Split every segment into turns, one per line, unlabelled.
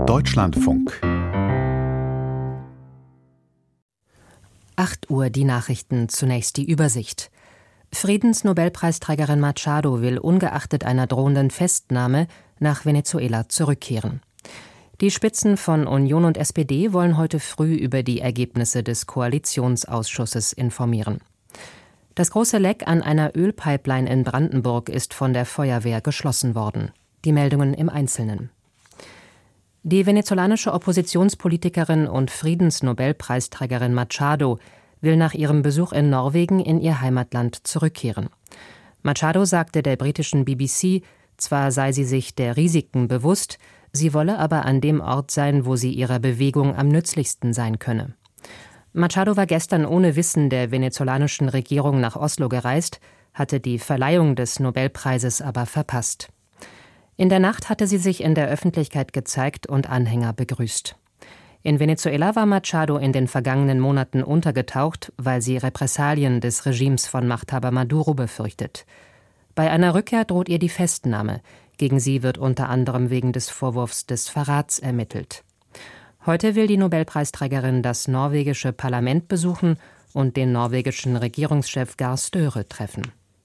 Deutschlandfunk.
8 Uhr die Nachrichten, zunächst die Übersicht. Friedensnobelpreisträgerin Machado will ungeachtet einer drohenden Festnahme nach Venezuela zurückkehren. Die Spitzen von Union und SPD wollen heute früh über die Ergebnisse des Koalitionsausschusses informieren. Das große Leck an einer Ölpipeline in Brandenburg ist von der Feuerwehr geschlossen worden. Die Meldungen im Einzelnen. Die venezolanische Oppositionspolitikerin und Friedensnobelpreisträgerin Machado will nach ihrem Besuch in Norwegen in ihr Heimatland zurückkehren. Machado sagte der britischen BBC, zwar sei sie sich der Risiken bewusst, sie wolle aber an dem Ort sein, wo sie ihrer Bewegung am nützlichsten sein könne. Machado war gestern ohne Wissen der venezolanischen Regierung nach Oslo gereist, hatte die Verleihung des Nobelpreises aber verpasst. In der Nacht hatte sie sich in der Öffentlichkeit gezeigt und Anhänger begrüßt. In Venezuela war Machado in den vergangenen Monaten untergetaucht, weil sie Repressalien des Regimes von Machthaber Maduro befürchtet. Bei einer Rückkehr droht ihr die Festnahme. Gegen sie wird unter anderem wegen des Vorwurfs des Verrats ermittelt. Heute will die Nobelpreisträgerin das norwegische Parlament besuchen und den norwegischen Regierungschef Gahr Støre treffen.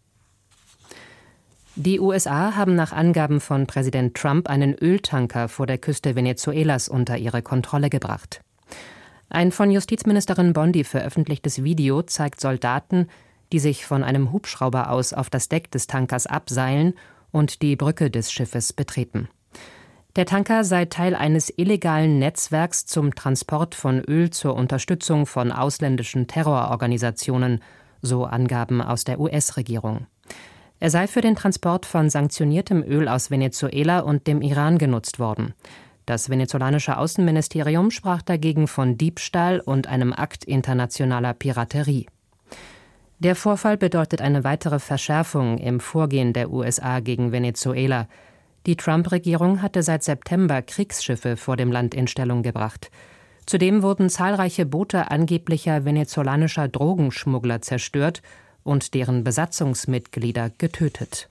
Die USA haben nach Angaben von Präsident Trump einen Öltanker vor der Küste Venezuelas unter ihre Kontrolle gebracht. Ein von Justizministerin Bondi veröffentlichtes Video zeigt Soldaten, die sich von einem Hubschrauber aus auf das Deck des Tankers abseilen und die Brücke des Schiffes betreten. Der Tanker sei Teil eines illegalen Netzwerks zum Transport von Öl zur Unterstützung von ausländischen Terrororganisationen, so Angaben aus der US-Regierung. Er sei für den Transport von sanktioniertem Öl aus Venezuela und dem Iran genutzt worden. Das venezolanische Außenministerium sprach dagegen von Diebstahl und einem Akt internationaler Piraterie. Der Vorfall bedeutet eine weitere Verschärfung im Vorgehen der USA gegen Venezuela. Die Trump-Regierung hatte seit September Kriegsschiffe vor dem Land in Stellung gebracht. Zudem wurden zahlreiche Boote angeblicher venezolanischer Drogenschmuggler zerstört und deren Besatzungsmitglieder getötet.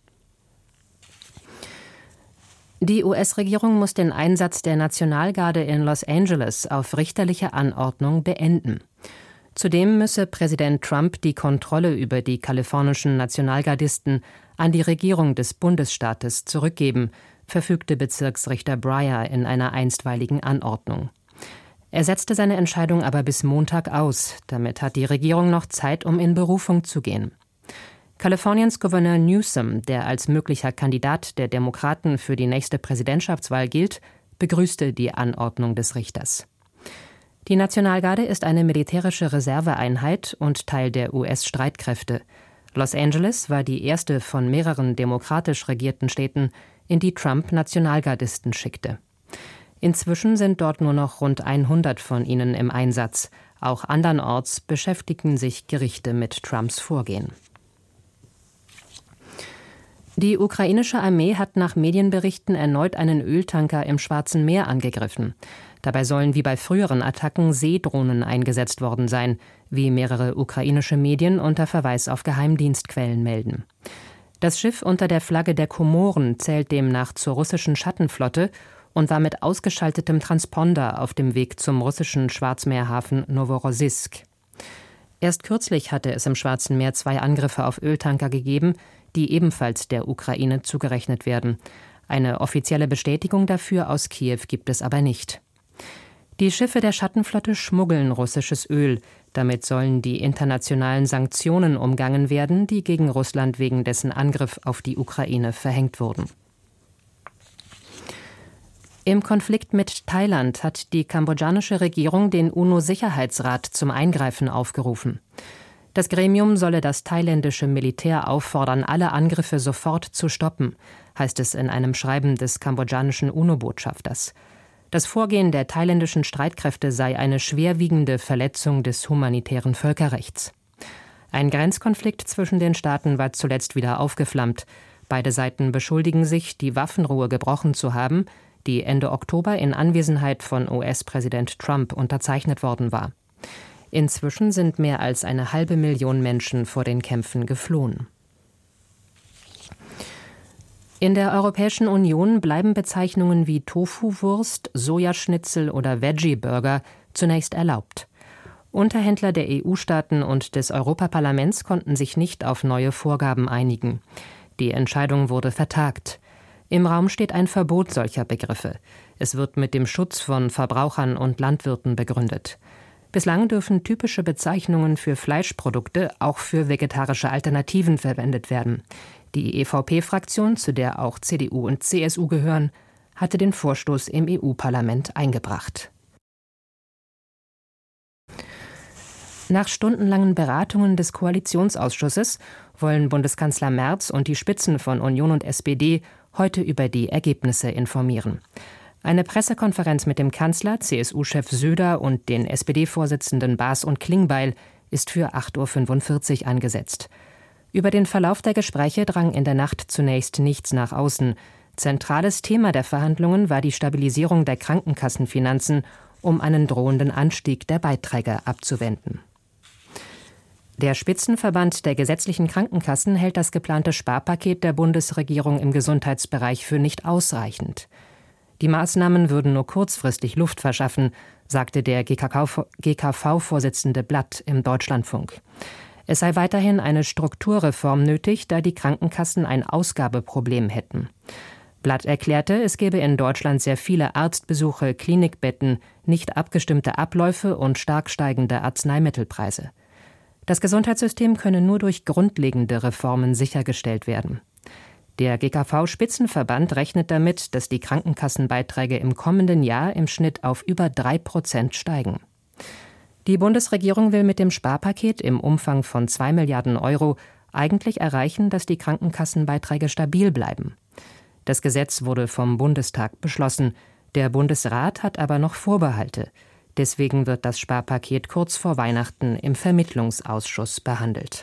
Die US-Regierung muss den Einsatz der Nationalgarde in Los Angeles auf richterliche Anordnung beenden. Zudem müsse Präsident Trump die Kontrolle über die kalifornischen Nationalgardisten an die Regierung des Bundesstaates zurückgeben, verfügte Bezirksrichter Breyer in einer einstweiligen Anordnung. Er setzte seine Entscheidung aber bis Montag aus. Damit hat die Regierung noch Zeit, um in Berufung zu gehen. Kaliforniens Gouverneur Newsom, der als möglicher Kandidat der Demokraten für die nächste Präsidentschaftswahl gilt, begrüßte die Anordnung des Richters. Die Nationalgarde ist eine militärische Reserveeinheit und Teil der US-Streitkräfte. Los Angeles war die erste von mehreren demokratisch regierten Städten, in die Trump Nationalgardisten schickte. Inzwischen sind dort nur noch rund 100 von ihnen im Einsatz. Auch andernorts beschäftigen sich Gerichte mit Trumps Vorgehen. Die ukrainische Armee hat nach Medienberichten erneut einen Öltanker im Schwarzen Meer angegriffen. Dabei sollen wie bei früheren Attacken Seedrohnen eingesetzt worden sein, wie mehrere ukrainische Medien unter Verweis auf Geheimdienstquellen melden. Das Schiff unter der Flagge der Komoren zählt demnach zur russischen Schattenflotte und war mit ausgeschaltetem Transponder auf dem Weg zum russischen Schwarzmeerhafen Noworossijsk. Erst kürzlich hatte es im Schwarzen Meer 2 Angriffe auf Öltanker gegeben, die ebenfalls der Ukraine zugerechnet werden. Eine offizielle Bestätigung dafür aus Kiew gibt es aber nicht. Die Schiffe der Schattenflotte schmuggeln russisches Öl. Damit sollen die internationalen Sanktionen umgangen werden, die gegen Russland wegen dessen Angriff auf die Ukraine verhängt wurden. Im Konflikt mit Thailand hat die kambodschanische Regierung den UNO-Sicherheitsrat zum Eingreifen aufgerufen. Das Gremium solle das thailändische Militär auffordern, alle Angriffe sofort zu stoppen, heißt es in einem Schreiben des kambodschanischen UNO-Botschafters. Das Vorgehen der thailändischen Streitkräfte sei eine schwerwiegende Verletzung des humanitären Völkerrechts. Ein Grenzkonflikt zwischen den Staaten war zuletzt wieder aufgeflammt. Beide Seiten beschuldigen sich, die Waffenruhe gebrochen zu haben, die Ende Oktober in Anwesenheit von US-Präsident Trump unterzeichnet worden war. Inzwischen sind mehr als 500.000 Menschen vor den Kämpfen geflohen. In der Europäischen Union bleiben Bezeichnungen wie Tofu-Wurst, Sojaschnitzel oder Veggie-Burger zunächst erlaubt. Unterhändler der EU-Staaten und des Europaparlaments konnten sich nicht auf neue Vorgaben einigen. Die Entscheidung wurde vertagt. Im Raum steht ein Verbot solcher Begriffe. Es wird mit dem Schutz von Verbrauchern und Landwirten begründet. Bislang dürfen typische Bezeichnungen für Fleischprodukte auch für vegetarische Alternativen verwendet werden. Die EVP-Fraktion, zu der auch CDU und CSU gehören, hatte den Vorstoß im EU-Parlament eingebracht. Nach stundenlangen Beratungen des Koalitionsausschusses wollen Bundeskanzler Merz und die Spitzen von Union und SPD heute über die Ergebnisse informieren. Eine Pressekonferenz mit dem Kanzler, CSU-Chef Söder und den SPD-Vorsitzenden Baas und Klingbeil ist für 8:45 Uhr angesetzt. Über den Verlauf der Gespräche drang in der Nacht zunächst nichts nach außen. Zentrales Thema der Verhandlungen war die Stabilisierung der Krankenkassenfinanzen, um einen drohenden Anstieg der Beiträge abzuwenden. Der Spitzenverband der gesetzlichen Krankenkassen hält das geplante Sparpaket der Bundesregierung im Gesundheitsbereich für nicht ausreichend. Die Maßnahmen würden nur kurzfristig Luft verschaffen, sagte der GKV-Vorsitzende Blatt im Deutschlandfunk. Es sei weiterhin eine Strukturreform nötig, da die Krankenkassen ein Ausgabeproblem hätten. Blatt erklärte, es gebe in Deutschland sehr viele Arztbesuche, Klinikbetten, nicht abgestimmte Abläufe und stark steigende Arzneimittelpreise. Das Gesundheitssystem könne nur durch grundlegende Reformen sichergestellt werden. Der GKV-Spitzenverband rechnet damit, dass die Krankenkassenbeiträge im kommenden Jahr im Schnitt auf über 3% steigen. Die Bundesregierung will mit dem Sparpaket im Umfang von 2 Milliarden Euro eigentlich erreichen, dass die Krankenkassenbeiträge stabil bleiben. Das Gesetz wurde vom Bundestag beschlossen. Der Bundesrat hat aber noch Vorbehalte. Deswegen wird das Sparpaket kurz vor Weihnachten im Vermittlungsausschuss behandelt.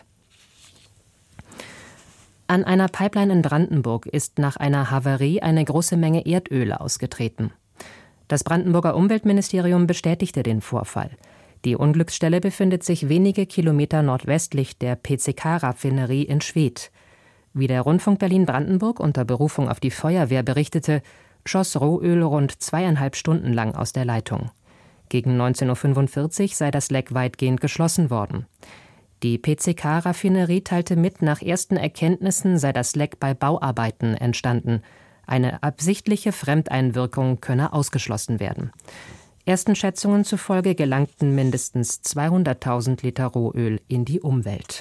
An einer Pipeline in Brandenburg ist nach einer Havarie eine große Menge Erdöl ausgetreten. Das Brandenburger Umweltministerium bestätigte den Vorfall. Die Unglücksstelle befindet sich wenige Kilometer nordwestlich der PCK-Raffinerie in Schwedt. Wie der Rundfunk Berlin-Brandenburg unter Berufung auf die Feuerwehr berichtete, schoss Rohöl rund 2,5 Stunden lang aus der Leitung. Gegen 19:45 Uhr sei das Leck weitgehend geschlossen worden. Die PCK-Raffinerie teilte mit, nach ersten Erkenntnissen sei das Leck bei Bauarbeiten entstanden. Eine absichtliche Fremdeinwirkung könne ausgeschlossen werden. Ersten Schätzungen zufolge gelangten mindestens 200.000 Liter Rohöl in die Umwelt.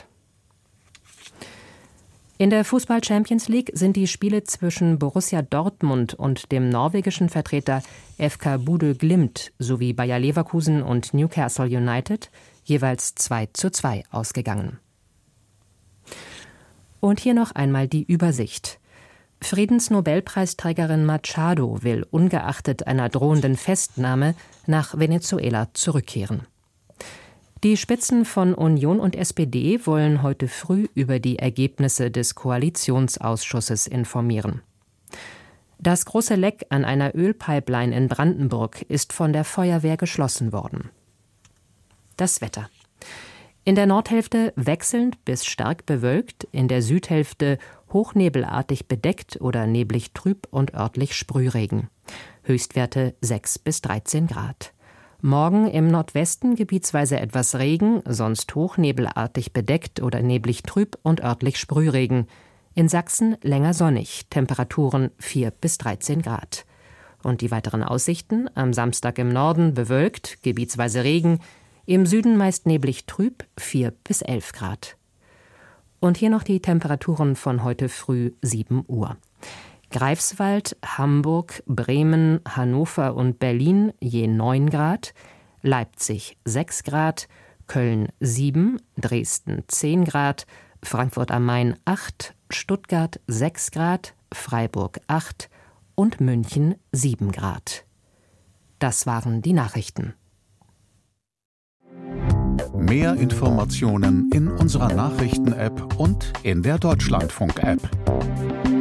In der Fußball-Champions League sind die Spiele zwischen Borussia Dortmund und dem norwegischen Vertreter FK Bodø Glimt sowie Bayer Leverkusen und Newcastle United jeweils 2:2 ausgegangen. Und hier noch einmal die Übersicht. Friedensnobelpreisträgerin Machado will ungeachtet einer drohenden Festnahme nach Venezuela zurückkehren. Die Spitzen von Union und SPD wollen heute früh über die Ergebnisse des Koalitionsausschusses informieren. Das große Leck an einer Ölpipeline in Brandenburg ist von der Feuerwehr geschlossen worden. Das Wetter. In der Nordhälfte wechselnd bis stark bewölkt, in der Südhälfte hochnebelartig bedeckt oder neblig trüb und örtlich Sprühregen. Höchstwerte 6 bis 13 Grad. Morgen im Nordwesten gebietsweise etwas Regen, sonst hochnebelartig bedeckt oder neblig trüb und örtlich Sprühregen. In Sachsen länger sonnig, Temperaturen 4 bis 13 Grad. Und die weiteren Aussichten: am Samstag im Norden bewölkt, gebietsweise Regen, im Süden meist neblig trüb, 4 bis 11 Grad. Und hier noch die Temperaturen von heute früh 7 Uhr. Greifswald, Hamburg, Bremen, Hannover und Berlin je 9 Grad, Leipzig 6 Grad, Köln 7, Dresden 10 Grad, Frankfurt am Main 8, Stuttgart 6 Grad, Freiburg 8 und München 7 Grad. Das waren die Nachrichten.
Mehr Informationen in unserer Nachrichten-App und in der Deutschlandfunk-App.